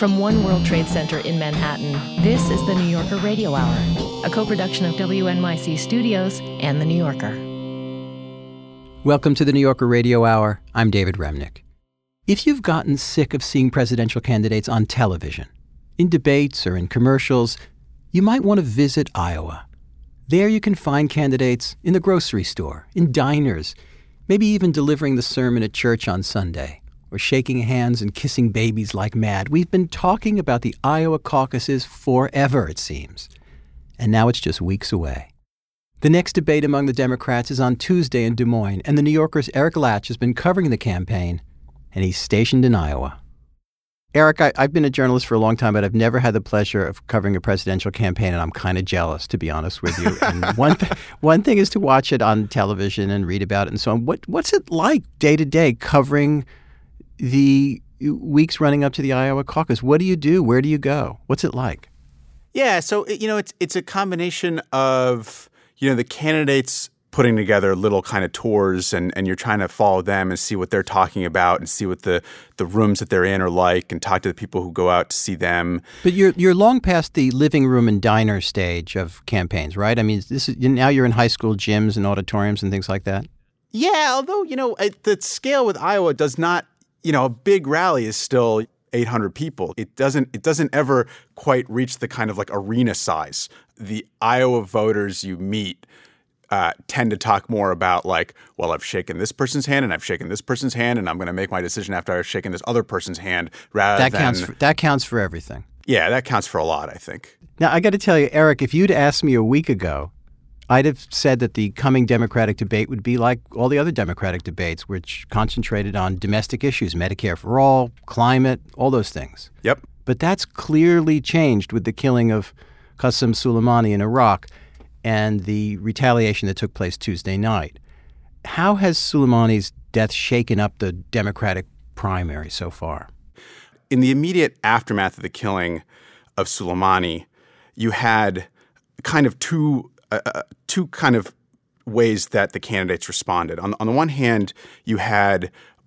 From One World Trade Center in Manhattan, this is the New Yorker Radio Hour, a co-production of WNYC Studios and The New Yorker. Welcome to the New Yorker Radio Hour. I'm David Remnick. If you've gotten sick of seeing presidential candidates on television, in debates or in commercials, you might want to visit Iowa. There you can find candidates in the grocery store, in diners, maybe even delivering the sermon at church on Sunday, or shaking hands and kissing babies like mad. We've been talking about the Iowa caucuses forever, it seems. And now it's just weeks away. The next debate among the Democrats is on Tuesday in Des Moines, and the New Yorker's Eric Latch has been covering the campaign, and he's stationed in Iowa. Eric, I've been a journalist for a long time, but I've never had the pleasure of covering a presidential campaign, and I'm kind of jealous, to be honest with you. And one thing is to watch it on television and read about it and so on. What's it like day to day covering the weeks running up to the Iowa caucus? What do you do? Where do you go? What's it like? Yeah, so it's a combination of the candidates putting together little kind of tours and you're trying to follow them and see what they're talking about and see what the rooms that they're in are like and talk to the people who go out to see them. But you're long past the living room and diner stage of campaigns, right? I mean, now you're in high school gyms and auditoriums and things like that. Yeah, although, the scale with Iowa does not, a big rally is still 800 people. It doesn't ever quite reach the kind of like arena size. The Iowa voters you meet tend to talk more about like, well, I've shaken this person's hand and I've shaken this person's hand and I'm going to make my decision after I've shaken this other person's hand that counts for everything. Yeah, that counts for a lot, I think. Now, I got to tell you, Eric, if you'd asked me a week ago, I'd have said that the coming Democratic debate would be like all the other Democratic debates, which concentrated on domestic issues, Medicare for all, climate, all those things. Yep. But that's clearly changed with the killing of Qasem Soleimani in Iraq and the retaliation that took place Tuesday night. How has Soleimani's death shaken up the Democratic primary so far? In the immediate aftermath of the killing of Soleimani, you had kind of two kind of ways that the candidates responded. On the one hand, you had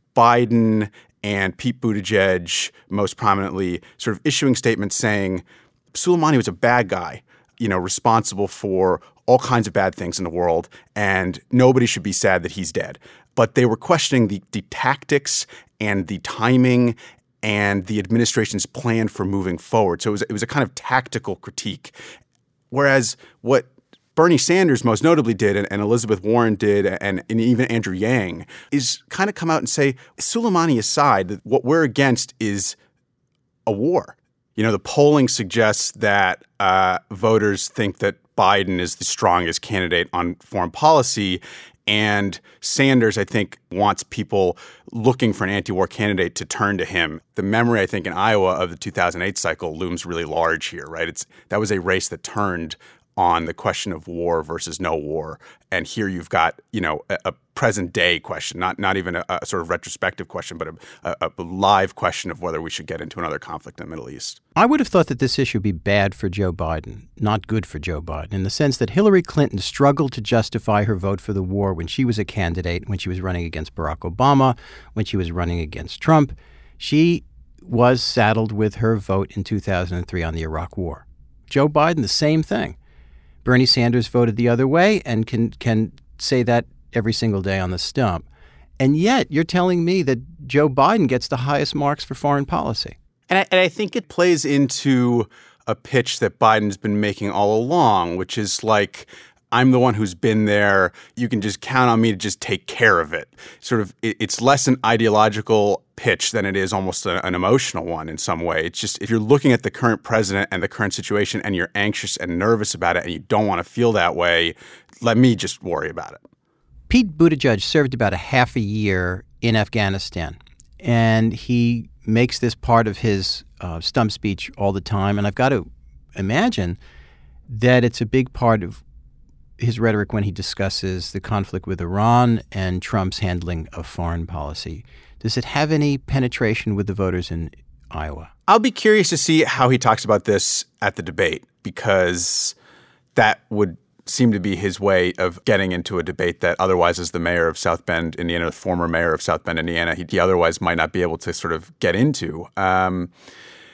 Biden and Pete Buttigieg, most prominently, sort of issuing statements saying Soleimani was a bad guy, responsible for all kinds of bad things in the world, and nobody should be sad that he's dead. But they were questioning the tactics and the timing and the administration's plan for moving forward. So it was a kind of tactical critique. Whereas what Bernie Sanders most notably did, and Elizabeth Warren did, and even Andrew Yang, is kind of come out and say, Soleimani aside, what we're against is a war. The polling suggests that voters think that Biden is the strongest candidate on foreign policy, and Sanders, I think, wants people looking for an anti-war candidate to turn to him. The memory, I think, in Iowa of the 2008 cycle looms really large here, right? That was a race that turned on the question of war versus no war. And here you've got, a present day question, not even a sort of retrospective question, but a live question of whether we should get into another conflict in the Middle East. I would have thought that this issue would be bad for Joe Biden, not good for Joe Biden, in the sense that Hillary Clinton struggled to justify her vote for the war when she was a candidate, when she was running against Barack Obama, when she was running against Trump. She was saddled with her vote in 2003 on the Iraq War. Joe Biden, the same thing. Bernie Sanders voted the other way and can say that every single day on the stump. And yet you're telling me that Joe Biden gets the highest marks for foreign policy. And I think it plays into a pitch that Biden's been making all along, which is like, I'm the one who's been there. You can just count on me to just take care of it. Sort of, it's less an ideological pitch than it is almost an emotional one in some way. It's just, if you're looking at the current president and the current situation and you're anxious and nervous about it and you don't want to feel that way, let me just worry about it. Pete Buttigieg served about a half a year in Afghanistan, and he makes this part of his stump speech all the time. And I've got to imagine that it's a big part of his rhetoric when he discusses the conflict with Iran and Trump's handling of foreign policy. Does it have any penetration with the voters in Iowa? I'll be curious to see how he talks about this at the debate, because that would seem to be his way of getting into a debate that otherwise, as the mayor of South Bend, Indiana, the former mayor of South Bend, Indiana, he otherwise might not be able to sort of get into.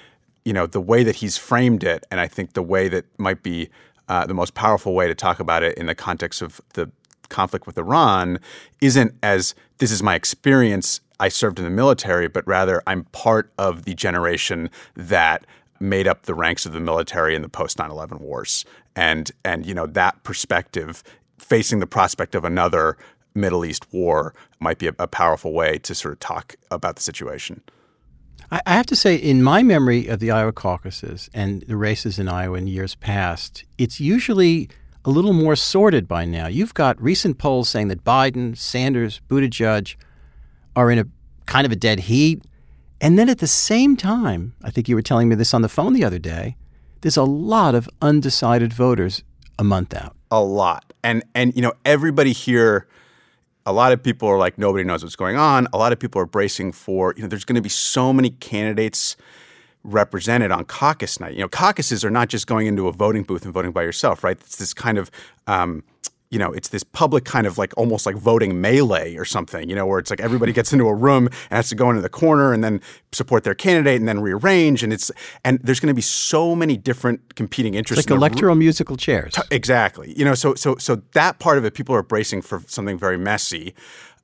the way that he's framed it, and I think the way that might be the most powerful way to talk about it in the context of the conflict with Iran isn't as this is my experience, I served in the military, but rather I'm part of the generation that made up the ranks of the military in the post 9/11 wars. And that perspective, facing the prospect of another Middle East war, might be a powerful way to sort of talk about the situation. I have to say, in my memory of the Iowa caucuses and the races in Iowa in years past, it's usually a little more sorted by now. You've got recent polls saying that Biden, Sanders, Buttigieg are in a kind of a dead heat. And then at the same time, I think you were telling me this on the phone the other day, there's a lot of undecided voters a month out. A lot. And everybody here, a lot of people are like, nobody knows what's going on. A lot of people are bracing for, there's going to be so many candidates represented on caucus night. Caucuses are not just going into a voting booth and voting by yourself, right? It's this kind of, it's this public kind of like almost like voting melee or something, where it's like everybody gets into a room and has to go into the corner and then support their candidate and then rearrange. And there's going to be so many different competing interests. It's like electoral musical chairs. Exactly. So that part of it, people are bracing for something very messy.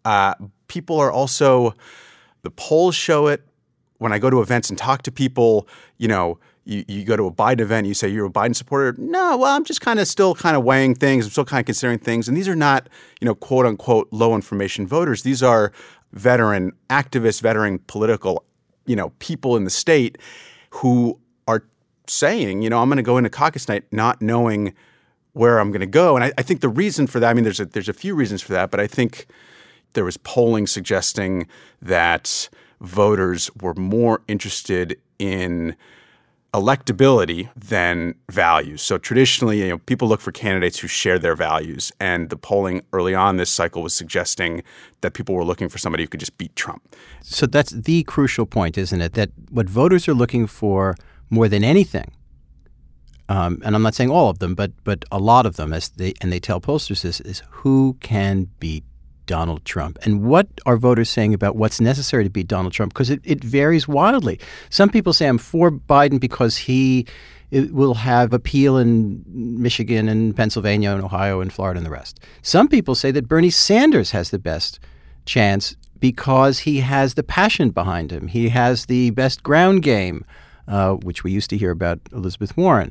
People are also, the polls show it. When I go to events and talk to people, you go to a Biden event, you say you're a Biden supporter. No, well, I'm just still weighing things. I'm still considering things. And these are not, quote unquote, low information voters. These are veteran activists, veteran political, people in the state who are saying, I'm going to go into caucus night not knowing where I'm going to go. And I think the reason for that, there's a few reasons for that, but I think there was polling suggesting that voters were more interested in electability than values. So traditionally, people look for candidates who share their values. And the polling early on this cycle was suggesting that people were looking for somebody who could just beat Trump. So that's the crucial point, isn't it? That what voters are looking for more than anything, and I'm not saying all of them, but a lot of them, they tell pollsters this, is who can beat Donald Trump. And what are voters saying about what's necessary to beat Donald Trump? Because it varies wildly. Some people say I'm for Biden because he will have appeal in Michigan and Pennsylvania and Ohio and Florida and the rest. Some people say that Bernie Sanders has the best chance because he has the passion behind him. He has the best ground game, which we used to hear about Elizabeth Warren.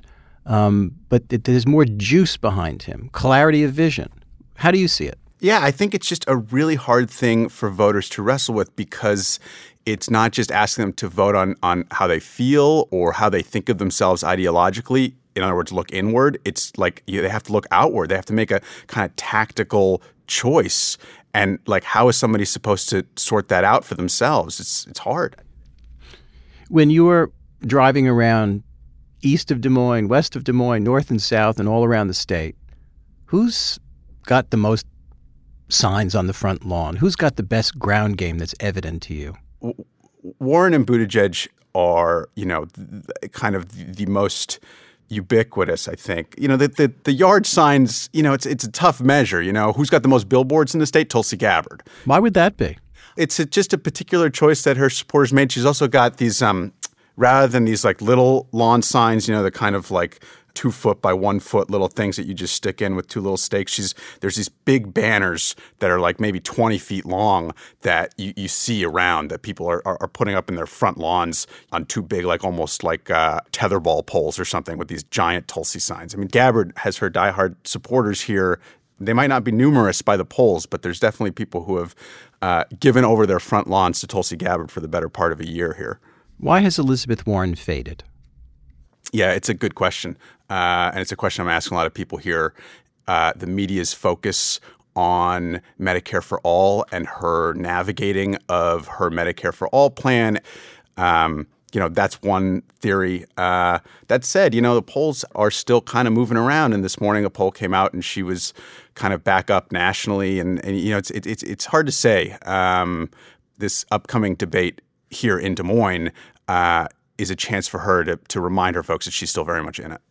But there's more juice behind him, clarity of vision. How do you see it? Yeah, I think it's just a really hard thing for voters to wrestle with because it's not just asking them to vote on how they feel or how they think of themselves ideologically. In other words, look inward. It's like they have to look outward. They have to make a kind of tactical choice. And how is somebody supposed to sort that out for themselves? It's hard. When you're driving around east of Des Moines, west of Des Moines, north and south, and all around the state, who's got the most signs on the front lawn? Who's got the best ground game that's evident to you? Warren and Buttigieg are, kind of the most ubiquitous, I think. The yard signs, it's a tough measure. Who's got the most billboards in the state? Tulsi Gabbard. Why would that be? It's just a particular choice that her supporters made. She's also got these, rather than these little lawn signs, the kind of 2 foot by 1 foot little things that you just stick in with 2 little stakes. There's these big banners that are maybe 20 feet long that you see around that people are putting up in their front lawns on 2 big, almost tetherball poles or something with these giant Tulsi signs. Gabbard has her diehard supporters here. They might not be numerous by the polls, but there's definitely people who have given over their front lawns to Tulsi Gabbard for the better part of a year here. Why has Elizabeth Warren faded? Yeah, it's a good question. And it's a question I'm asking a lot of people here. The media's focus on Medicare for All and her navigating of her Medicare for All plan, that's one theory. That said, the polls are still kind of moving around. And this morning a poll came out and she was kind of back up nationally. And it's hard to say. This upcoming debate here in Des Moines is a chance for her to remind her folks that she's still very much in it.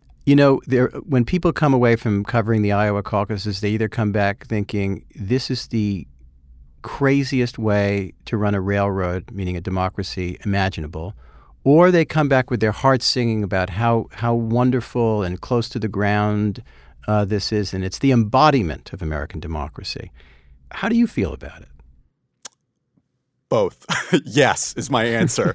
When people come away from covering the Iowa caucuses, they either come back thinking this is the craziest way to run a railroad, meaning a democracy, imaginable, or they come back with their hearts singing about how wonderful and close to the ground this is, and it's the embodiment of American democracy. How do you feel about it? Both. Yes, is my answer.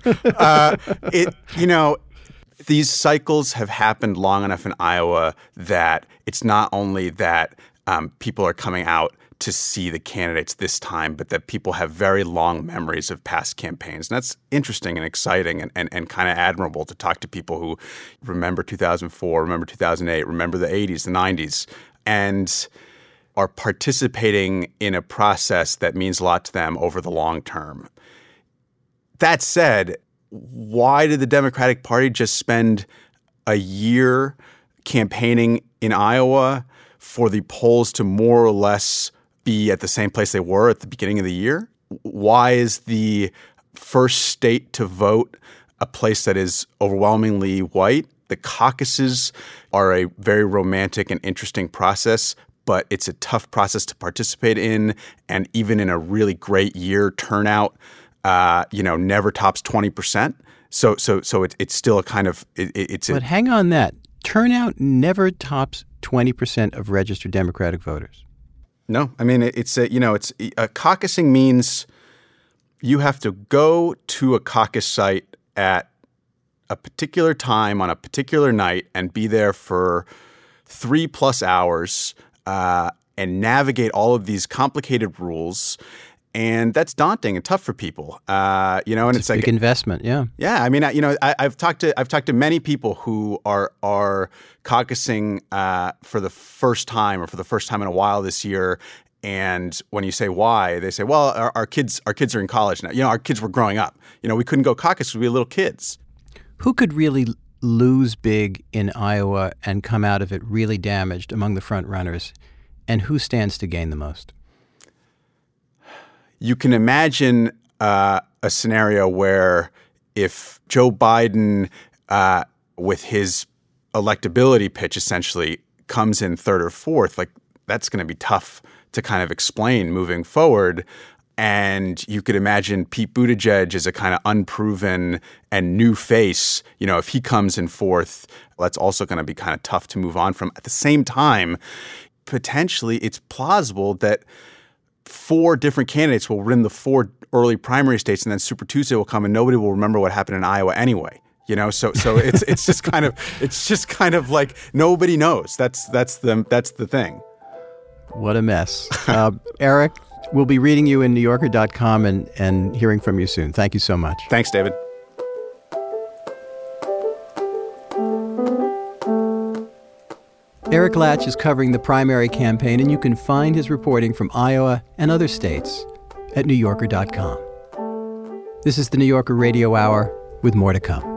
These cycles have happened long enough in Iowa that it's not only that people are coming out to see the candidates this time, but that people have very long memories of past campaigns. And that's interesting and exciting and kind of admirable to talk to people who remember 2004, remember 2008, remember the 80s, the 90s, and are participating in a process that means a lot to them over the long term. That said, why did the Democratic Party just spend a year campaigning in Iowa for the polls to more or less be at the same place they were at the beginning of the year? Why is the first state to vote a place that is overwhelmingly white? The caucuses are a very romantic and interesting process, but it's a tough process to participate in. And even in a really great year, turnout, never tops 20%. So it's still a kind of But hang on that. Turnout never tops 20% of registered Democratic voters. No, I mean caucusing means you have to go to a caucus site at a particular time on a particular night and be there for 3+ hours and navigate all of these complicated rules. And that's daunting and tough for people, and it's a big investment. Yeah. Yeah. I mean, I've talked to many people who are caucusing for the first time or for the first time in a while this year. And when you say why, they say, well, our kids are in college now. Our kids were growing up. We couldn't go caucus because we were little kids. Who could really lose big in Iowa and come out of it really damaged among the front runners? And who stands to gain the most? You can imagine a scenario where if Joe Biden, with his electability pitch essentially, comes in third or fourth, like that's going to be tough to kind of explain moving forward. And you could imagine Pete Buttigieg as a kind of unproven and new face. If he comes in fourth, that's also going to be kind of tough to move on from. At the same time, potentially it's plausible that 4 different candidates will win the 4 early primary states, and then Super Tuesday will come, and nobody will remember what happened in Iowa anyway. So it's just kind of like nobody knows. That's the thing. What a mess, Eric. We'll be reading you in NewYorker.com and hearing from you soon. Thank you so much. Thanks, David. Eric Latch is covering the primary campaign, and you can find his reporting from Iowa and other states at NewYorker.com. This is the New Yorker Radio Hour, with more to come.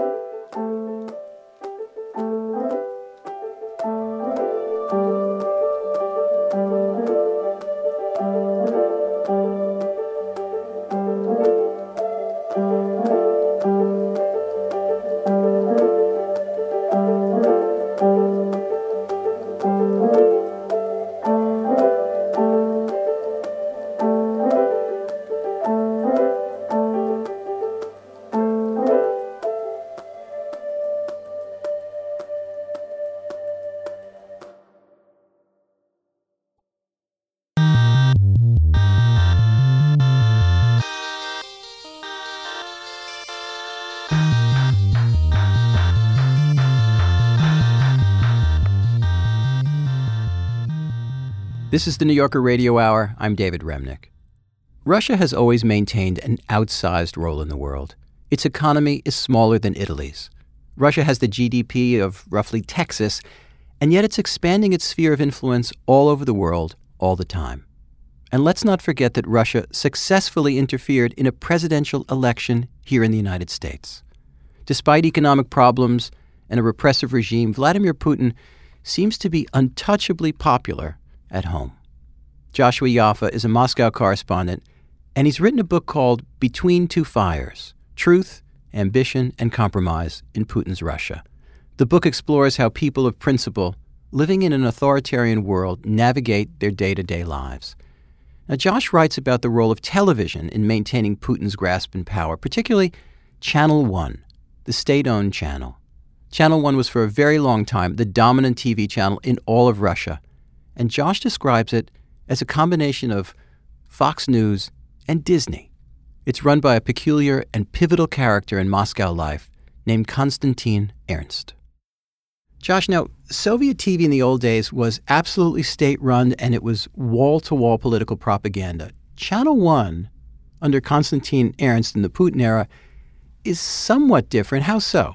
This is the New Yorker Radio Hour. I'm David Remnick. Russia has always maintained an outsized role in the world. Its economy is smaller than Italy's. Russia has the GDP of roughly Texas, and yet it's expanding its sphere of influence all over the world all the time. And let's not forget that Russia successfully interfered in a presidential election here in the United States. Despite economic problems and a repressive regime, Vladimir Putin seems to be untouchably popular at home. Joshua Yaffa is a Moscow correspondent, and he's written a book called Between Two Fires: Truth, Ambition, and Compromise in Putin's Russia. The book explores how people of principle living in an authoritarian world navigate their day-to-day lives. Now, Josh writes about the role of television in maintaining Putin's grasp and power, particularly Channel One, the state-owned channel. Channel One was for a very long time the dominant TV channel in all of Russia. And Josh describes it as a combination of Fox News and Disney. It's run by a peculiar and pivotal character in Moscow life named Konstantin Ernst. Josh, now, Soviet TV in the old days was absolutely state-run, and it was wall-to-wall political propaganda. Channel One, under Konstantin Ernst in the Putin era, is somewhat different. How so?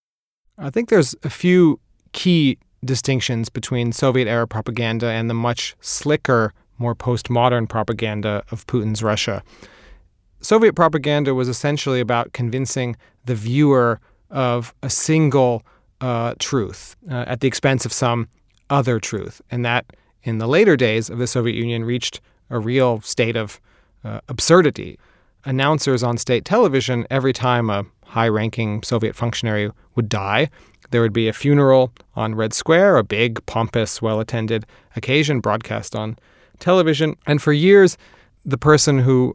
I think there's a few key distinctions between Soviet-era propaganda and the much slicker, more postmodern propaganda of Putin's Russia. Soviet propaganda was essentially about convincing the viewer of a single truth at the expense of some other truth. And that, in the later days of the Soviet Union, reached a real state of absurdity. Announcers on state television, every time a high-ranking Soviet functionary would die, there would be a funeral on Red Square, a big, pompous, well-attended occasion broadcast on television. And for years, the person who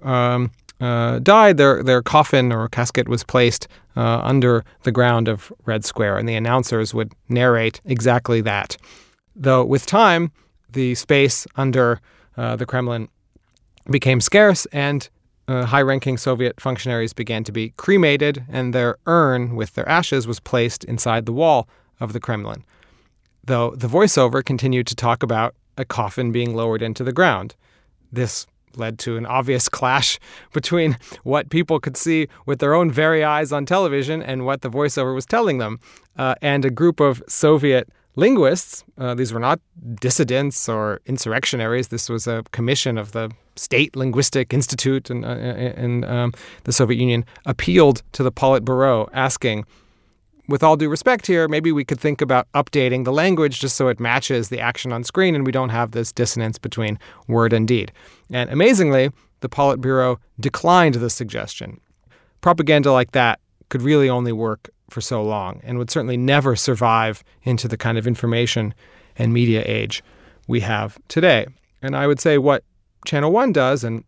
died, their coffin or casket was placed under the ground of Red Square, and the announcers would narrate exactly that. Though with time, the space under the Kremlin became scarce, and high-ranking Soviet functionaries began to be cremated, and their urn with their ashes was placed inside the wall of the Kremlin. Though the voiceover continued to talk about a coffin being lowered into the ground. This led to an obvious clash between what people could see with their own very eyes on television and what the voiceover was telling them. And a group of Soviet linguists, these were not dissidents or insurrectionaries, this was a commission of the State Linguistic Institute in the Soviet Union, appealed to the Politburo asking, with all due respect here, maybe we could think about updating the language just so it matches the action on screen and we don't have this dissonance between word and deed. And amazingly, the Politburo declined the suggestion. Propaganda like that could really only work for so long and would certainly never survive into the kind of information and media age we have today. And I would say what Channel One does and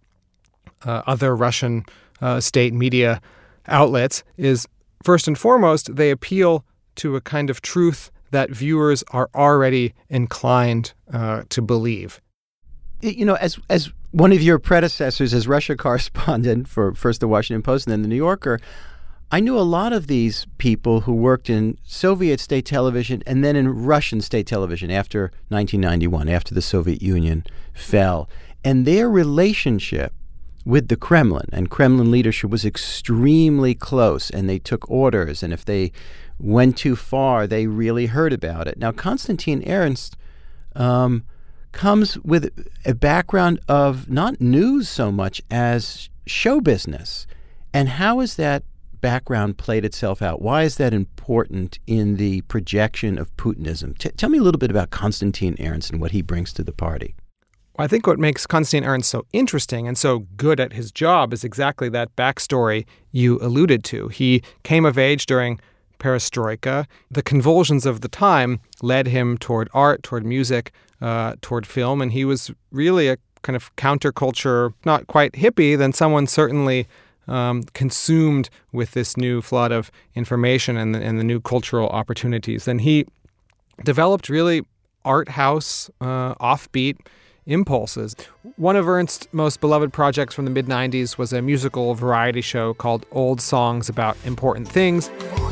other Russian state media outlets is, first and foremost, they appeal to a kind of truth that viewers are already inclined to believe. You know, as one of your predecessors as Russia correspondent for first the Washington Post and then the New Yorker, I knew a lot of these people who worked in Soviet state television and then in Russian state television after 1991, after the Soviet Union fell. And their relationship with the Kremlin and Kremlin leadership was extremely close, and they took orders, and if they went too far, they really heard about it. Now, Konstantin Ernst comes with a background of not news so much as show business. And how has that background played itself out? Why is that important in the projection of Putinism? Tell me a little bit about Konstantin Ernst and what he brings to the party. I think what makes Konstantin Ernst so interesting and so good at his job is exactly that backstory you alluded to. He came of age during Perestroika. The convulsions of the time led him toward art, toward music, toward film, and he was really a kind of counterculture, not quite hippie, then someone certainly consumed with this new flood of information and the new cultural opportunities. And he developed really art house, offbeat impulses. One of Ernst's most beloved projects from the mid-90s was a musical variety show called Old Songs About Important Things.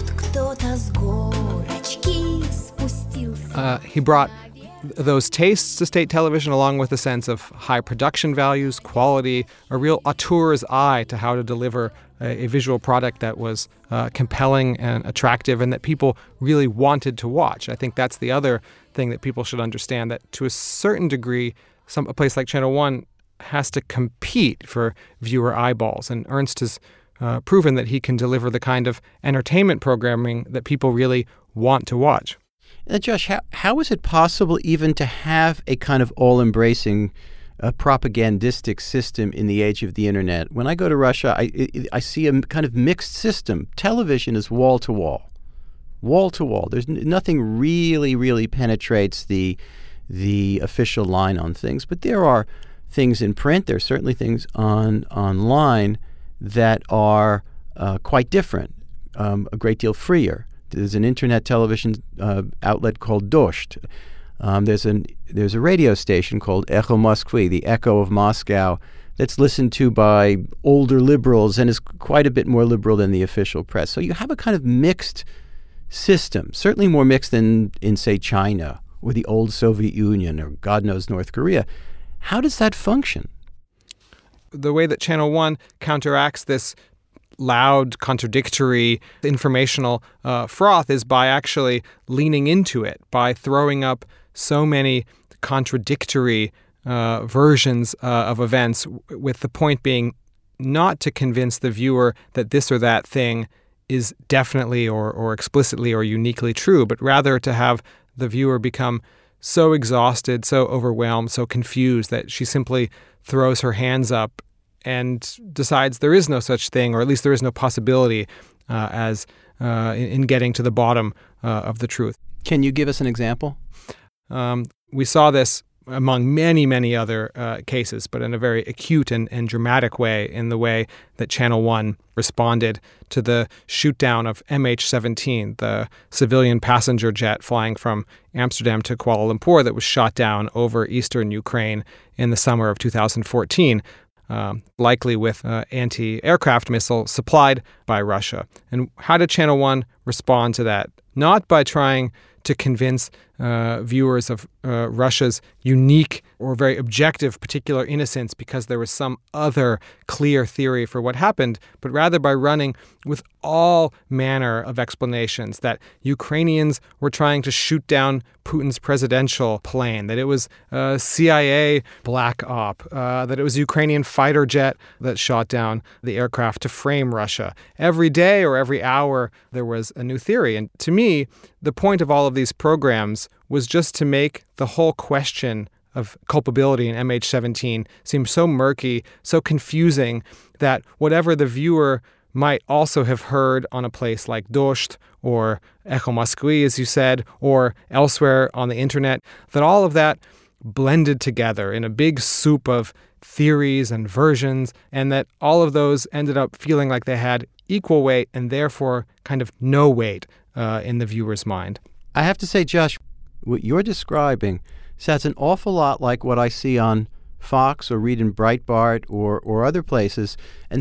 He brought those tastes to state television along with a sense of high production values, quality, a real auteur's eye to how to deliver a visual product that was compelling and attractive and that people really wanted to watch. I think that's the other thing that people should understand, that to a certain degree, a place like Channel One has to compete for viewer eyeballs. And Ernst has proven that he can deliver the kind of entertainment programming that people really want to watch. Josh, how is it possible even to have a kind of all-embracing propagandistic system in the age of the internet? When I go to Russia, I see a kind of mixed system. Television is wall-to-wall. Wall-to-wall. There's nothing really penetrates the official line on things. But there are things in print. There are certainly things online that are quite different. a great deal freer. There's an internet television outlet called Dost. There's a radio station called Echo Moskwy, the Echo of Moscow, that's listened to by older liberals and is quite a bit more liberal than the official press. So you have a kind of mixed system, certainly more mixed than in, say, China or the old Soviet Union or God knows North Korea. How does that function? The way that Channel One counteracts this loud, contradictory, informational froth is by actually leaning into it, by throwing up so many contradictory versions of events, with the point being not to convince the viewer that this or that thing is definitely or explicitly or uniquely true, but rather to have the viewer become so exhausted, so overwhelmed, so confused that she simply throws her hands up and decides there is no such thing, or at least there is no possibility in getting to the bottom of the truth. Can you give us an example? We saw this among many, many other cases, but in a very acute and dramatic way, in the way that Channel One responded to the shoot-down of MH17, the civilian passenger jet flying from Amsterdam to Kuala Lumpur that was shot down over eastern Ukraine in the summer of 2014, likely with anti-aircraft missile supplied by Russia. And how did Channel One respond to that? Not by trying to convince viewers of Russia's unique or very objective particular innocence because there was some other clear theory for what happened, but rather by running with all manner of explanations that Ukrainians were trying to shoot down Putin's presidential plane, that it was a CIA black op, that it was a Ukrainian fighter jet that shot down the aircraft to frame Russia. Every day or every hour, there was a new theory. And to me, the point of all of these programs was just to make the whole question of culpability in MH17 seem so murky, so confusing, that whatever the viewer might also have heard on a place like Dost or Echo Moskwy, as you said, or elsewhere on the internet, that all of that blended together in a big soup of theories and versions, and that all of those ended up feeling like they had equal weight and therefore kind of no weight in the viewer's mind. I have to say, Josh, what you're describing sounds an awful lot like what I see on Fox or read in Breitbart or other places,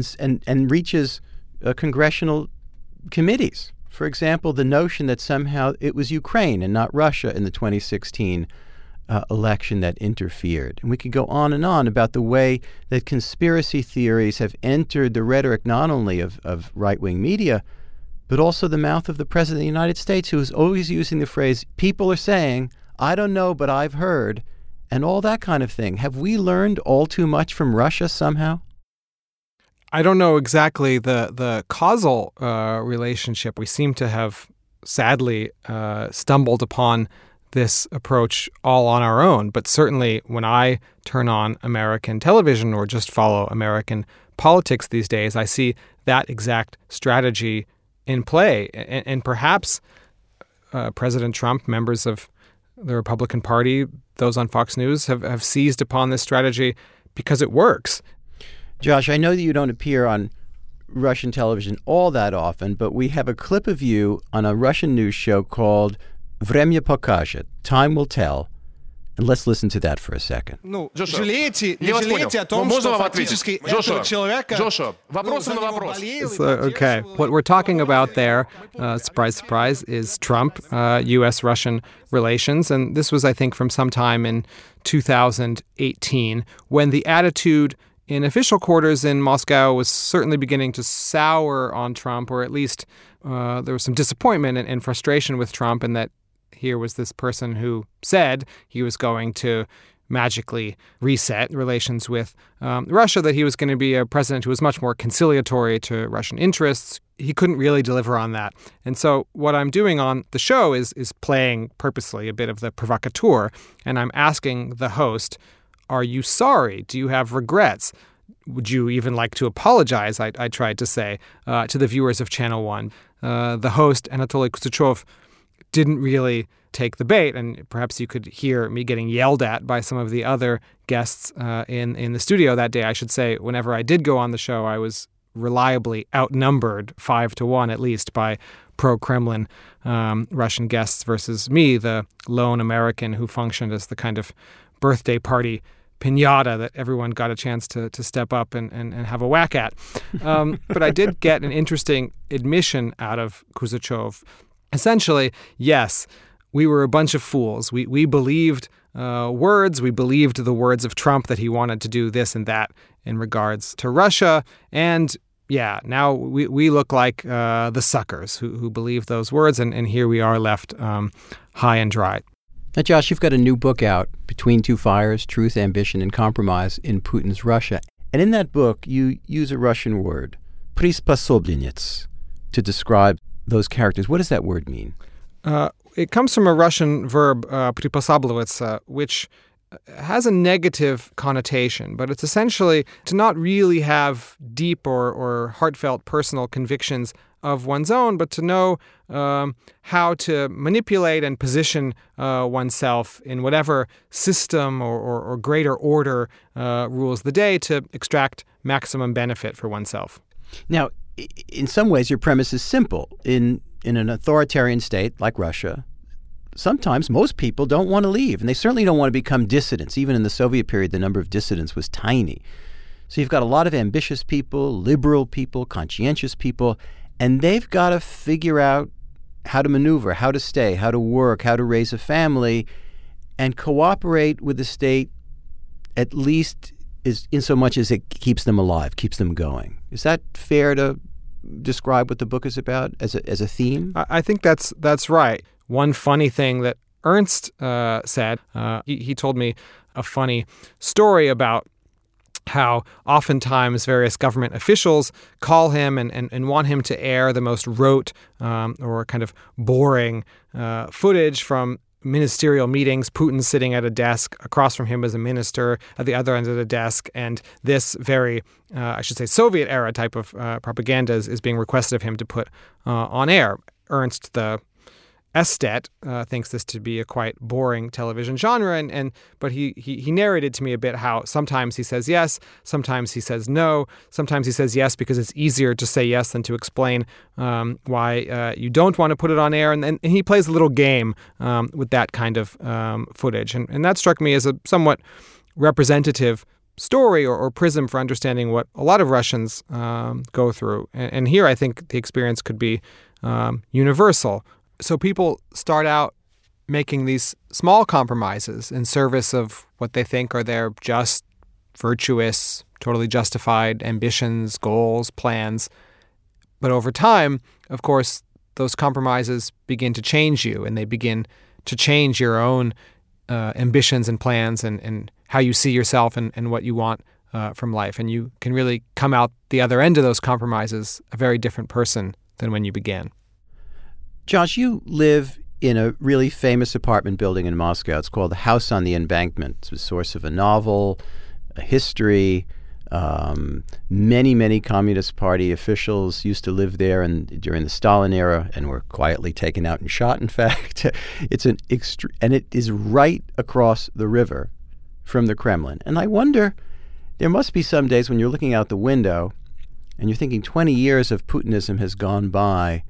and reaches congressional committees. For example, the notion that somehow it was Ukraine and not Russia in the 2016 election that interfered. And we could go on and on about the way that conspiracy theories have entered the rhetoric not only of right-wing media, but also the mouth of the President of the United States, who is always using the phrase, people are saying, I don't know, but I've heard, and all that kind of thing. Have we learned all too much from Russia somehow? I don't know exactly the causal relationship. We seem to have sadly stumbled upon this approach all on our own. But certainly when I turn on American television or just follow American politics these days, I see that exact strategy in play. And perhaps President Trump, members of the Republican Party, those on Fox News, have seized upon this strategy because it works. Josh, I know that you don't appear on Russian television all that often, but we have a clip of you on a Russian news show called Vremya Pokazhet, Time Will Tell. And let's listen to that for a second. Okay, what we're talking about there, surprise, surprise, is Trump, U.S.-Russian relations. And this was, I think, from sometime in 2018, when the attitude in official quarters in Moscow was certainly beginning to sour on Trump, or at least there was some disappointment and frustration with Trump, and that here was this person who said he was going to magically reset relations with Russia, that he was going to be a president who was much more conciliatory to Russian interests. He couldn't really deliver on that. And so what I'm doing on the show is playing purposely a bit of the provocateur, and I'm asking the host, are you sorry? Do you have regrets? Would you even like to apologize, I tried to say, to the viewers of Channel One. The host, Anatoly Kuzuchov, didn't really take the bait, and perhaps you could hear me getting yelled at by some of the other guests in the studio that day. I should say, whenever I did go on the show, I was reliably outnumbered 5-1 at least by pro-Kremlin Russian guests versus me, the lone American who functioned as the kind of birthday party piñata that everyone got a chance to step up and have a whack at. But I did get an interesting admission out of Kuzachov. Essentially, yes, we were a bunch of fools. We believed words. We believed the words of Trump that he wanted to do this and that in regards to Russia. And yeah, now we look like the suckers who believe those words. And here we are left high and dry. Now, Josh, you've got a new book out, Between Two Fires, Truth, Ambition, and Compromise in Putin's Russia. And in that book, you use a Russian word, prisposoblenets, to describe those characters. What does that word mean? It comes from a Russian verb, priposablovаться, which has a negative connotation, but it's essentially to not really have deep or heartfelt personal convictions of one's own, but to know how to manipulate and position oneself in whatever system or greater order rules the day to extract maximum benefit for oneself. Now, in some ways, your premise is simple. In an authoritarian state like Russia, sometimes most people don't want to leave, and they certainly don't want to become dissidents. Even in the Soviet period, the number of dissidents was tiny. So you've got a lot of ambitious people, liberal people, conscientious people, and they've got to figure out how to maneuver, how to stay, how to work, how to raise a family, and cooperate with the state, at least in so much as it keeps them alive, keeps them going. Is that fair to describe what the book is about as a theme? I think that's right. One funny thing that Ernst said, he told me a funny story about how oftentimes various government officials call him and want him to air the most rote or kind of boring footage from ministerial meetings. Putin sitting at a desk, across from him is a minister at the other end of the desk, and this very, Soviet-era type of propaganda is being requested of him to put on air. Ernst, the esthete, thinks this to be a quite boring television genre, but he narrated to me a bit how sometimes he says yes, sometimes he says no, sometimes he says yes because it's easier to say yes than to explain why you don't want to put it on air, and he plays a little game with that kind of footage, and that struck me as a somewhat representative story or prism for understanding what a lot of Russians go through, and here I think the experience could be universal. So people start out making these small compromises in service of what they think are their just, virtuous, totally justified ambitions, goals, plans. But over time, of course, those compromises begin to change you, and they begin to change your own ambitions and plans and how you see yourself and what you want from life. And you can really come out the other end of those compromises a very different person than when you began. Josh, you live in a really famous apartment building in Moscow. It's called the House on the Embankment. It's the source of a novel, a history. Many, many Communist Party officials used to live there during the Stalin era and were quietly taken out and shot, in fact. And it is right across the river from the Kremlin. And I wonder, there must be some days when you're looking out the window and you're thinking 20 years of Putinism has gone by.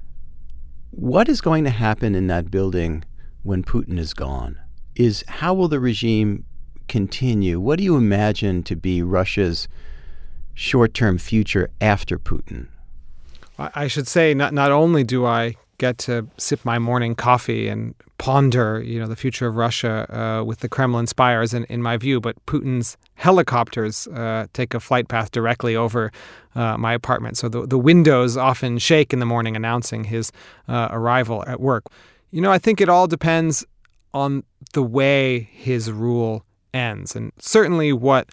What is going to happen in that building when Putin is gone? How will the regime continue? What do you imagine to be Russia's short-term future after Putin? I should say not only do I get to sip my morning coffee and ponder, the future of Russia with the Kremlin spires in my view, but Putin's helicopters take a flight path directly over my apartment. So the windows often shake in the morning announcing his arrival at work. I think it all depends on the way his rule ends, and certainly what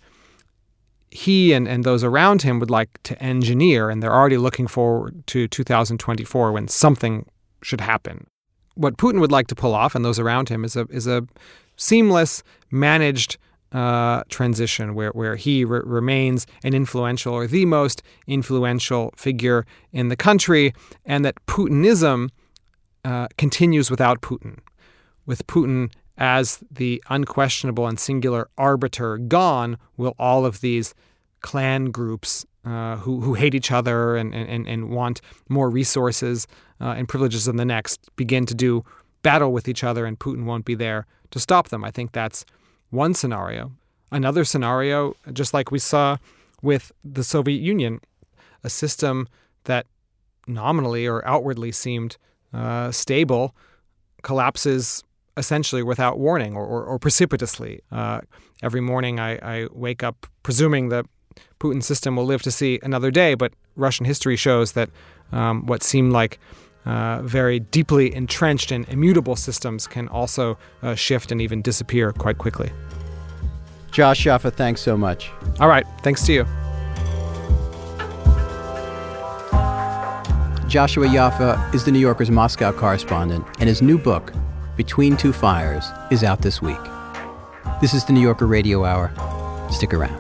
he and those around him would like to engineer, and they're already looking forward to 2024 when something should happen. What Putin would like to pull off, and those around him, is a seamless, managed transition where he remains an influential or the most influential figure in the country, and that Putinism continues without Putin. With Putin as the unquestionable and singular arbiter gone, will all of these clan groups who hate each other and want more resources and privileges than the next begin to do battle with each other, and Putin won't be there to stop them. I think that's one scenario. Another scenario, just like we saw with the Soviet Union, a system that nominally or outwardly seemed stable collapses essentially without warning or precipitously. Every morning I wake up presuming that Putin's system will live to see another day, but Russian history shows that what seem like very deeply entrenched and immutable systems can also shift and even disappear quite quickly. Josh Yaffa, thanks so much. All right, thanks to you. Joshua Yaffa is the New Yorker's Moscow correspondent, and his new book, Between Two Fires, is out this week. This is the New Yorker Radio Hour. Stick around.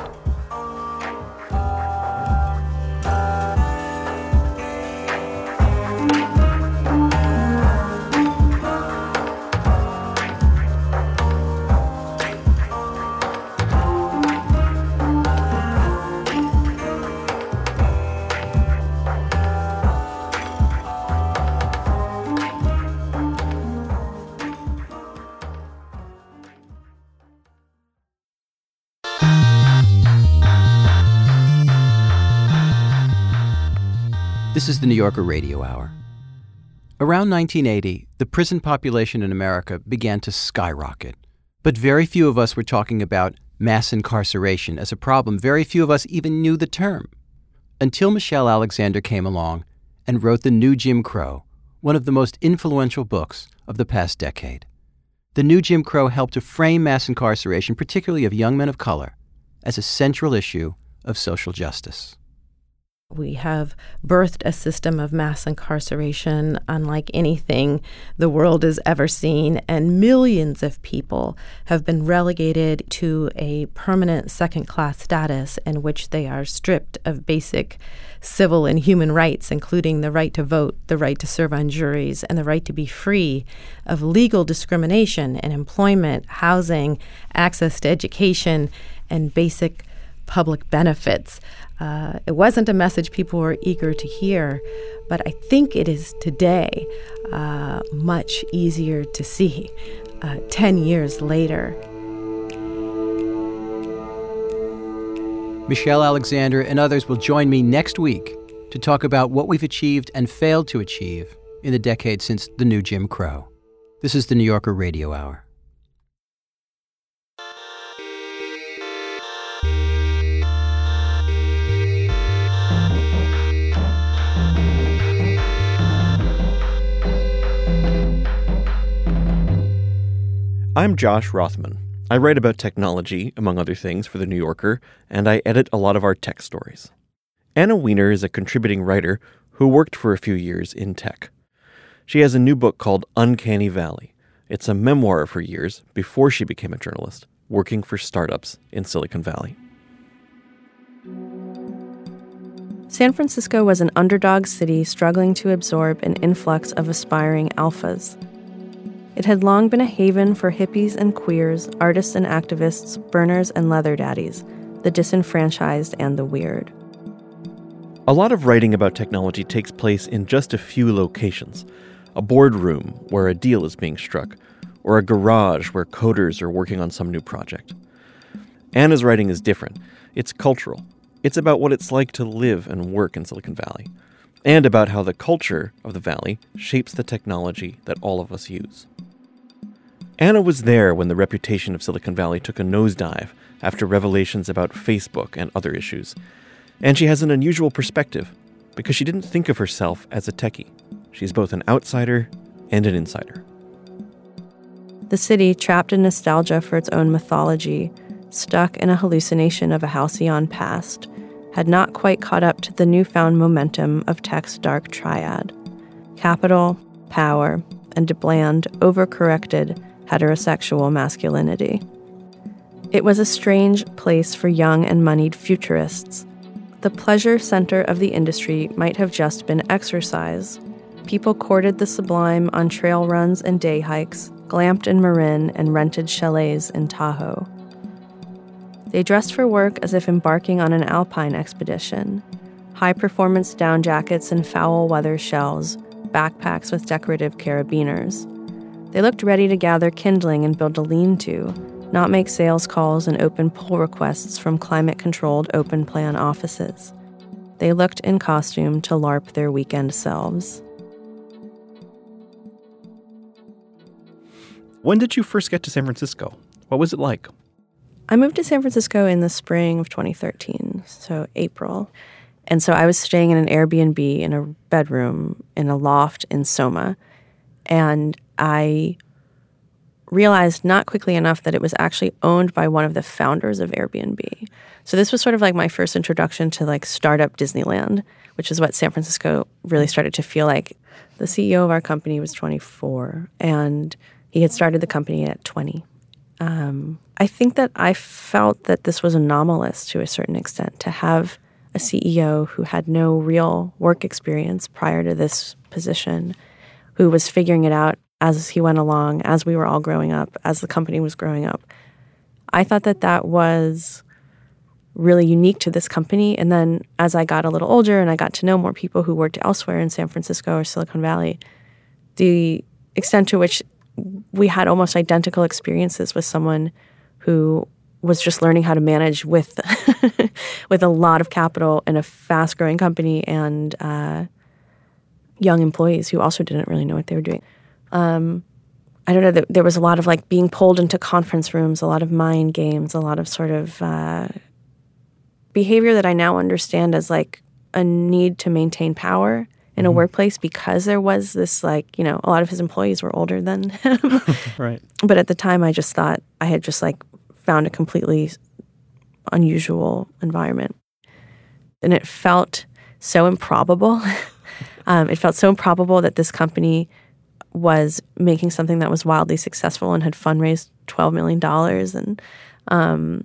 This is the New Yorker Radio Hour. Around 1980, the prison population in America began to skyrocket. But very few of us were talking about mass incarceration as a problem. Very few of us even knew the term. Until Michelle Alexander came along and wrote The New Jim Crow, one of the most influential books of the past decade. The New Jim Crow helped to frame mass incarceration, particularly of young men of color, as a central issue of social justice. We have birthed a system of mass incarceration unlike anything the world has ever seen, and millions of people have been relegated to a permanent second-class status in which they are stripped of basic civil and human rights, including the right to vote, the right to serve on juries, and the right to be free of legal discrimination in employment, housing, access to education, and basic public benefits. It wasn't a message people were eager to hear, but I think it is today much easier to see 10 years later. Michelle Alexander and others will join me next week to talk about what we've achieved and failed to achieve in the decade since the new Jim Crow. This is the New Yorker Radio Hour. I'm Josh Rothman. I write about technology, among other things, for The New Yorker, and I edit a lot of our tech stories. Anna Wiener is a contributing writer who worked for a few years in tech. She has a new book called Uncanny Valley. It's a memoir of her years, before she became a journalist, working for startups in Silicon Valley. San Francisco was an underdog city struggling to absorb an influx of aspiring alphas. It had long been a haven for hippies and queers, artists and activists, burners and leather daddies, the disenfranchised and the weird. A lot of writing about technology takes place in just a few locations. A boardroom where a deal is being struck, or a garage where coders are working on some new project. Anna's writing is different. It's cultural. It's about what it's like to live and work in Silicon Valley, and about how the culture of the valley shapes the technology that all of us use. Anna was there when the reputation of Silicon Valley took a nosedive after revelations about Facebook and other issues. And she has an unusual perspective, because she didn't think of herself as a techie. She's both an outsider and an insider. The city, trapped in nostalgia for its own mythology, stuck in a hallucination of a halcyon past, had not quite caught up to the newfound momentum of tech's dark triad: capital, power, and a bland, overcorrected, heterosexual masculinity. It was a strange place for young and moneyed futurists. The pleasure center of the industry might have just been exercise. People courted the sublime on trail runs and day hikes, glamped in Marin, and rented chalets in Tahoe. They dressed for work as if embarking on an alpine expedition. High-performance down jackets and foul-weather shells, backpacks with decorative carabiners. They looked ready to gather kindling and build a lean-to, not make sales calls and open pull requests from climate-controlled open-plan offices. They looked in costume to LARP their weekend selves. When did you first get to San Francisco? What was it like? I moved to San Francisco in the spring of 2013, so April. And so I was staying in an Airbnb in a bedroom in a loft in Soma. And I realized not quickly enough that it was actually owned by one of the founders of Airbnb. So this was sort of like my first introduction to like startup Disneyland, which is what San Francisco really started to feel like. The CEO of our company was 24, and he had started the company at 20. I think that I felt that this was anomalous to a certain extent, to have a CEO who had no real work experience prior to this position, who was figuring it out as he went along, as we were all growing up, as the company was growing up. I thought that that was really unique to this company. And then as I got a little older and I got to know more people who worked elsewhere in San Francisco or Silicon Valley, the extent to which we had almost identical experiences with someone who was just learning how to manage with with a lot of capital in a fast-growing company and young employees who also didn't really know what they were doing. I don't know, there was a lot of like being pulled into conference rooms, a lot of mind games, a lot of sort of behavior that I now understand as like a need to maintain power in a workplace because there was this like, you know, a lot of his employees were older than him. Right. But at the time I just thought I had just like found a completely unusual environment. And it felt so improbable. It felt so improbable that this company was making something that was wildly successful and had fundraised $12 million and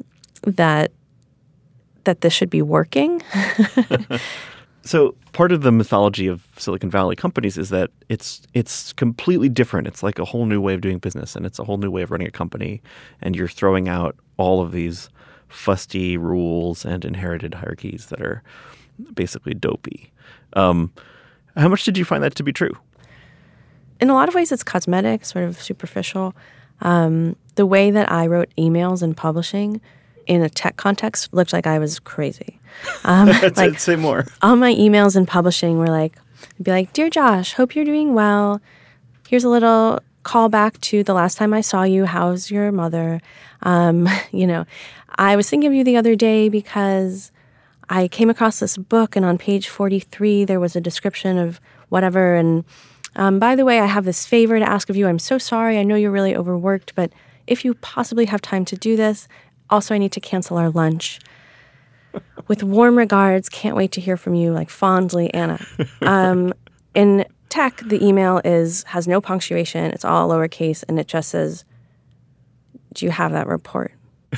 that this should be working. So part of the mythology of Silicon Valley companies is that it's completely different. It's like a whole new way of doing business, and it's a whole new way of running a company. And you're throwing out all of these fusty rules and inherited hierarchies that are basically dopey. How much did you find that to be true? In a lot of ways, it's cosmetic, sort of superficial. The way that I wrote emails in publishing in a tech context looked like I was crazy. Like, say more. All my emails in publishing were like, I'd be like, "Dear Josh, hope you're doing well. Here's a little callback to the last time I saw you. How's your mother? You know, I was thinking of you the other day because I came across this book, and on page 43 there was a description of whatever. And by the way, I have this favor to ask of you. I'm so sorry. I know you're really overworked, but if you possibly have time to do this, also I need to cancel our lunch. With warm regards, can't wait to hear from you, like fondly, Anna." In tech, the email has no punctuation. It's all lowercase, and it just says, "Do you have that report?"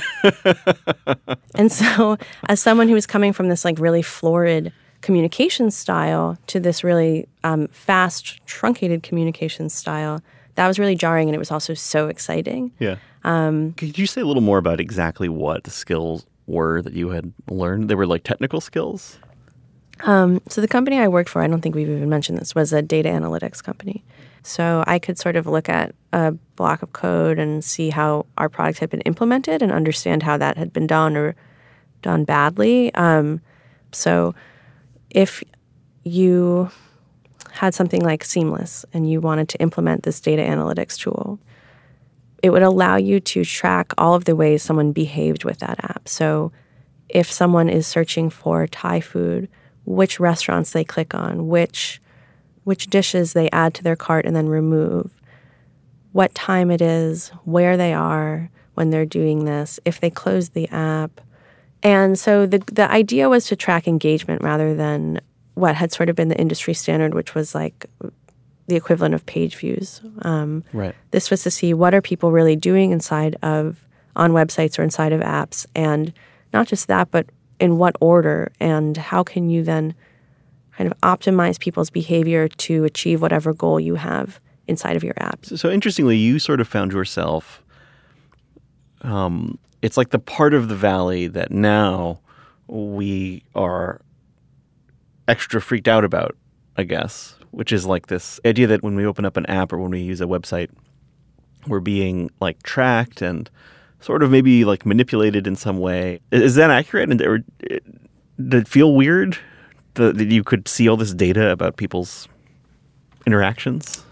And so as someone who was coming from this like really florid communication style to this really fast, truncated communication style, that was really jarring, and it was also so exciting. Yeah. Could you say a little more about exactly what the skills were that you had learned? They were like technical skills? So the company I worked for, I don't think we've even mentioned this, was a data analytics company. So I could sort of look at a block of code and see how our products had been implemented and understand how that had been done or done badly. So if you had something like Seamless and you wanted to implement this data analytics tool, it would allow you to track all of the ways someone behaved with that app. So if someone is searching for Thai food, which restaurants they click on, which dishes they add to their cart and then remove, what time it is, where they are when they're doing this, if they close the app. And so the idea was to track engagement rather than what had sort of been the industry standard, which was like the equivalent of page views. Right. This was to see what are people really doing on websites or inside of apps, and not just that, but in what order, and how can you then kind of optimize people's behavior to achieve whatever goal you have inside of your apps. So interestingly, you sort of found yourself it's like the part of the valley that now we are extra freaked out about, I guess, which is like this idea that when we open up an app or when we use a website, we're being like tracked and sort of maybe like manipulated in some way. Is that accurate? And or did it feel weird that you could see all this data about people's interactions?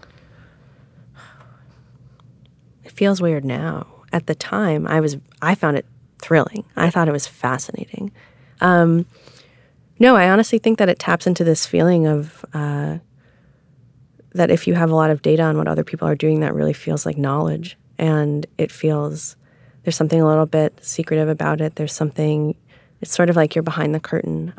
It feels weird now. At the time, I found it thrilling. I thought it was fascinating. No, I honestly think that it taps into this feeling of that if you have a lot of data on what other people are doing, that really feels like knowledge. And it feels, there's something a little bit secretive about it. There's something, it's sort of like you're behind the curtain.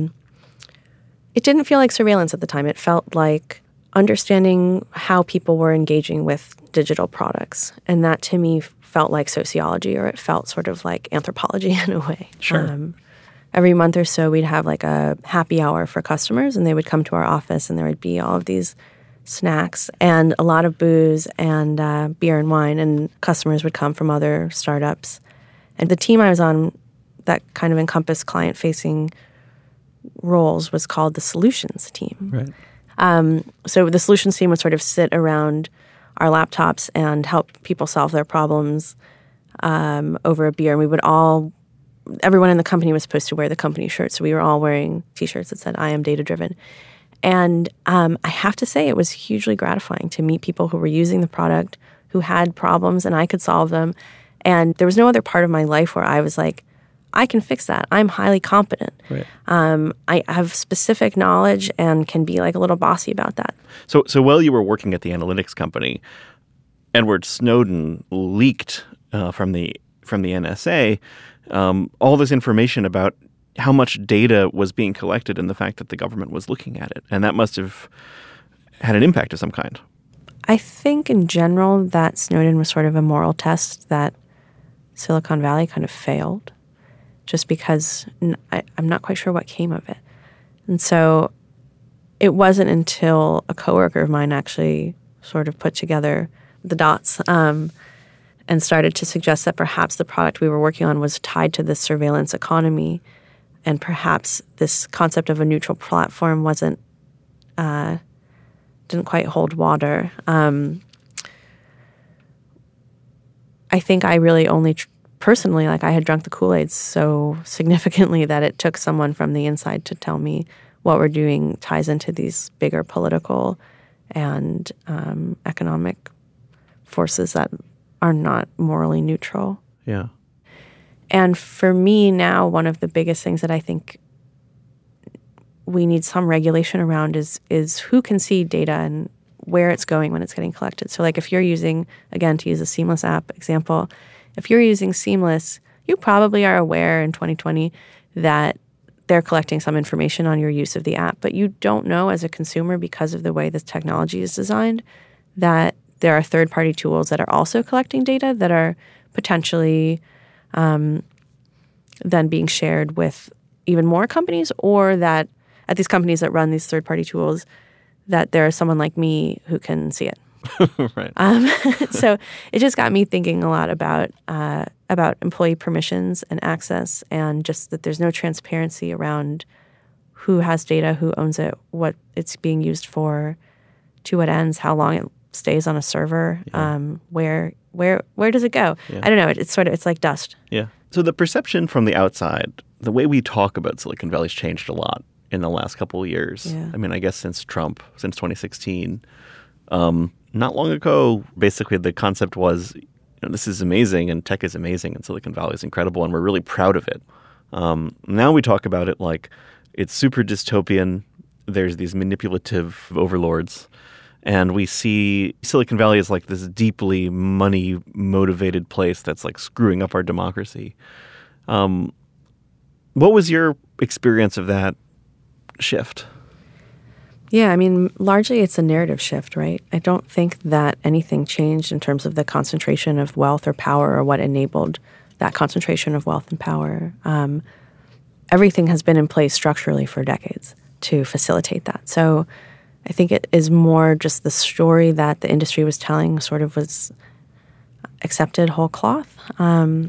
It didn't feel like surveillance at the time. It felt like understanding how people were engaging with digital products. And that to me felt like sociology, or it felt sort of like anthropology in a way. Sure. Every month or so, we'd have like a happy hour for customers, and they would come to our office, and there would be all of these snacks and a lot of booze and beer and wine, and customers would come from other startups. And the team I was on that kind of encompassed client-facing roles was called the solutions team. Right. So the solutions team would sort of sit around our laptops and help people solve their problems over a beer. And we would all, everyone in the company was supposed to wear the company shirt. So we were all wearing T-shirts that said, "I am data-driven." And I have to say, it was hugely gratifying to meet people who were using the product, who had problems, and I could solve them. And there was no other part of my life where I was like, I can fix that. I'm highly competent. Right. I have specific knowledge and can be like a little bossy about that. So while you were working at the analytics company, Edward Snowden leaked from the NSA all this information about how much data was being collected and the fact that the government was looking at it. And that must have had an impact of some kind. I think in general that Snowden was sort of a moral test that Silicon Valley kind of failed, just because I'm not quite sure what came of it. And so it wasn't until a coworker of mine actually sort of put together the dots and started to suggest that perhaps the product we were working on was tied to this surveillance economy, and perhaps this concept of a neutral platform didn't quite hold water. I think I really only personally, like, I had drunk the Kool-Aid so significantly that it took someone from the inside to tell me what we're doing ties into these bigger political and economic forces that are not morally neutral. Yeah. And for me now, one of the biggest things that I think we need some regulation around is who can see data and where it's going when it's getting collected. So like if you're using, again, to use a Seamless app example, if you're using Seamless, you probably are aware in 2020 that they're collecting some information on your use of the app, but you don't know as a consumer, because of the way this technology is designed, that there are third-party tools that are also collecting data that are potentially then being shared with even more companies, or that at these companies that run these third-party tools, that there is someone like me who can see it. Right. So it just got me thinking a lot about employee permissions and access, and just that there's no transparency around who has data, who owns it, what it's being used for, to what ends, how long it stays on a server, where does it go? Yeah. I don't know. It's like dust. Yeah. So the perception from the outside, the way we talk about Silicon Valley's changed a lot in the last couple of years. Yeah. I mean, I guess since Trump, since 2016. Not long ago, basically the concept was, this is amazing and tech is amazing and Silicon Valley is incredible and we're really proud of it. Now we talk about it like it's super dystopian. There's these manipulative overlords. And we see Silicon Valley as like this deeply money-motivated place that's like screwing up our democracy. What was your experience of that shift? Yeah, I mean, largely it's a narrative shift, right? I don't think that anything changed in terms of the concentration of wealth or power, or what enabled that concentration of wealth and power. Everything has been in place structurally for decades to facilitate that. So I think it is more just the story that the industry was telling sort of was accepted whole cloth. And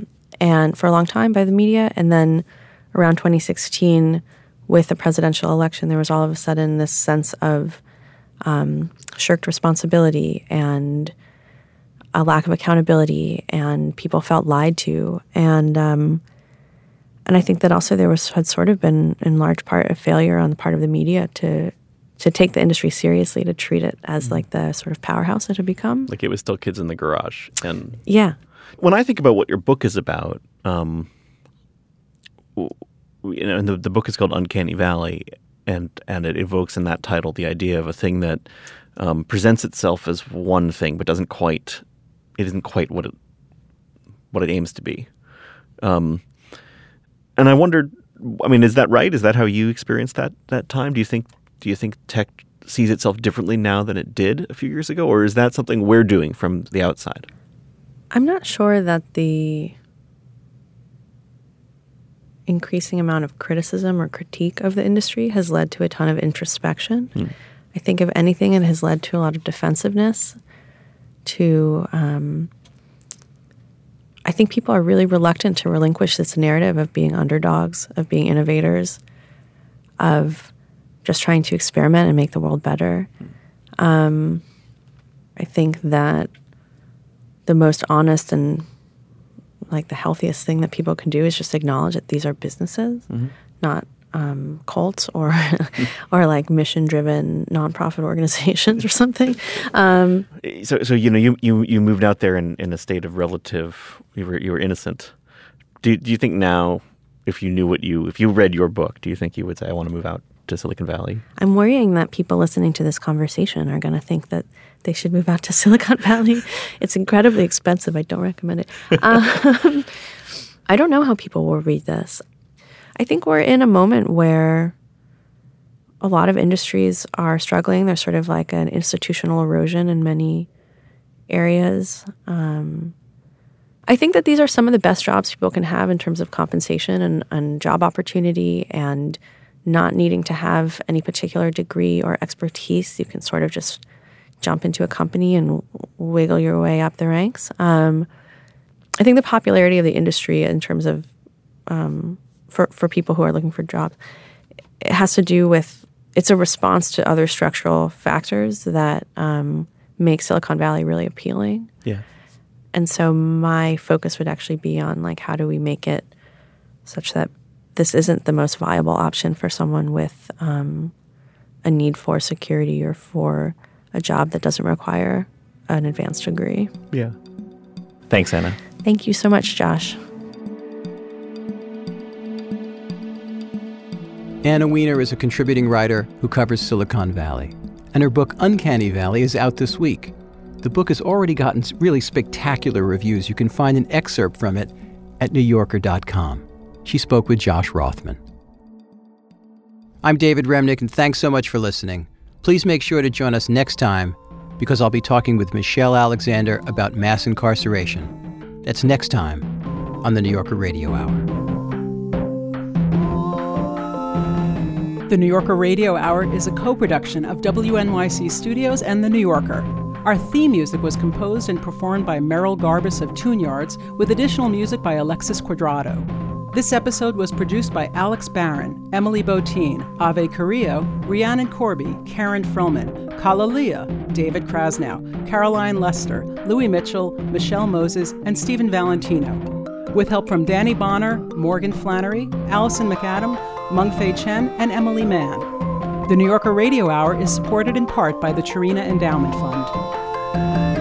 and for a long time by the media. And then around 2016, with the presidential election, there was all of a sudden this sense of shirked responsibility and a lack of accountability, and people felt lied to. And I think that also had sort of been in large part a failure on the part of the media to take the industry seriously, to treat it as like the sort of powerhouse it had become. Like it was still kids in the garage. And yeah. When I think about what your book is about, and the book is called Uncanny Valley, and it evokes in that title the idea of a thing that presents itself as one thing, but isn't quite what it aims to be. And I wondered, I mean, is that right? Is that how you experienced that time? Do you think tech sees itself differently now than it did a few years ago, or is that something we're doing from the outside? I'm not sure that the increasing amount of criticism or critique of the industry has led to a ton of introspection. I think, if anything, it has led to a lot of defensiveness. I think people are really reluctant to relinquish this narrative of being underdogs, of being innovators, of just trying to experiment and make the world better. I think that the most honest and like the healthiest thing that people can do is just acknowledge that these are businesses, not cults or like mission-driven nonprofit organizations or something. So you moved out there in a state of relative. You were innocent. Do you think now, if you read your book, do you think you would say, I want to move out to Silicon Valley? I'm worrying that people listening to this conversation are going to think that they should move out to Silicon Valley. It's incredibly expensive. I don't recommend it. I don't know how people will read this. I think we're in a moment where a lot of industries are struggling. There's sort of like an institutional erosion in many areas. I think that these are some of the best jobs people can have in terms of compensation and job opportunity, and not needing to have any particular degree or expertise. You can sort of just jump into a company and wiggle your way up the ranks. I think the popularity of the industry in terms of for people who are looking for jobs, it has to do with, it's a response to other structural factors that make Silicon Valley really appealing. Yeah. And so my focus would actually be on like, how do we make it such that this isn't the most viable option for someone with a need for security or for a job that doesn't require an advanced degree. Yeah. Thanks, Anna. Thank you so much, Josh. Anna Wiener is a contributing writer who covers Silicon Valley, and her book Uncanny Valley is out this week. The book has already gotten really spectacular reviews. You can find an excerpt from it at NewYorker.com. She spoke with Josh Rothman. I'm David Remnick, and thanks so much for listening. Please make sure to join us next time, because I'll be talking with Michelle Alexander about mass incarceration. That's next time on the New Yorker Radio Hour. The New Yorker Radio Hour is a co-production of WNYC Studios and The New Yorker. Our theme music was composed and performed by Merrill Garbus of Tune Yards, with additional music by Alexis Quadrado. This episode was produced by Alex Barron, Emily Botine, Ave Carrillo, Rhiannon Corby, Karen Frillman, Kala Leah, David Krasnow, Caroline Lester, Louis Mitchell, Michelle Moses, and Stephen Valentino. With help from Danny Bonner, Morgan Flannery, Allison McAdam, Meng-Fei Chen, and Emily Mann. The New Yorker Radio Hour is supported in part by the Chirina Endowment Fund.